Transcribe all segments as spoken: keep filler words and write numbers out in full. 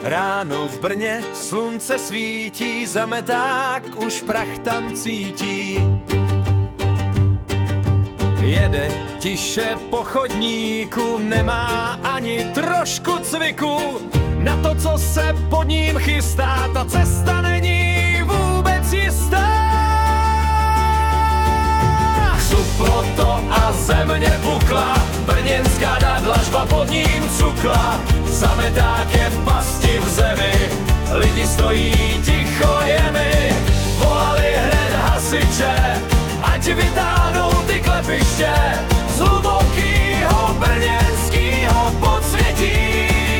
Ráno v Brně slunce svítí, zameták už prach tam cítí. Jede tiše po chodníku, nemá ani trošku cviku. Na to, co se pod ním chystá, ta cesta není vůbec jistá. Suplo to a země pukla, brněnská dlažba pod ním cukla. Zameták je v pasti v zemi, lidi stojí ticho jemi. Volali hned hasiče, ať vytáhnou ty klepiště z hlubokýho brněnskýho podsvětí.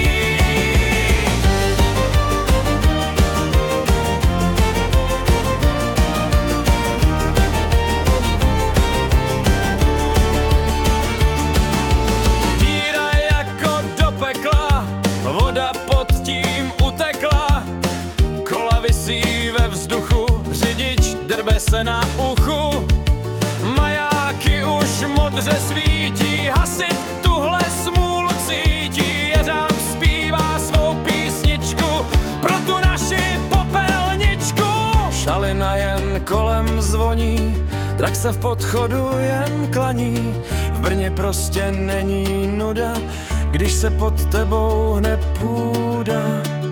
Díra jako do pekla, voda pod tím utekla. Kola visí ve vzduchu, řidič drbe se na uchu. Majáky už modře svítí, hasit tuhle smůlu cítí. Jeřáb zpívá svou písničku pro tu naši popelničku. Šalina jen kolem zvoní, drak se v podchodu jen klaní. V Brně prostě není nuda, když se pod tebou hne půda.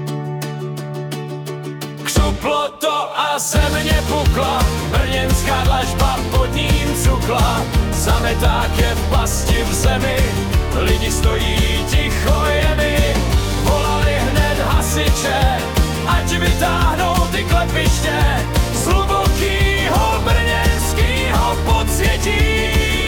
Křuplo to a země pukla, brněnská dlažba pod ním cukla. Zameták je v pasti v zemi, lidi stojí ticho jemi. Volali hned hasiče, ať vytáhnou ty klepiště z hlubokýho brněnskýho podsvětí.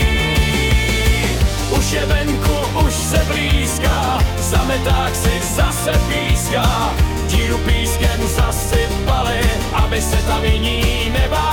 Už je venku, už se blízká, zameták si zase píská. Díru pískem zasypali, aby se tam jiní nebáli.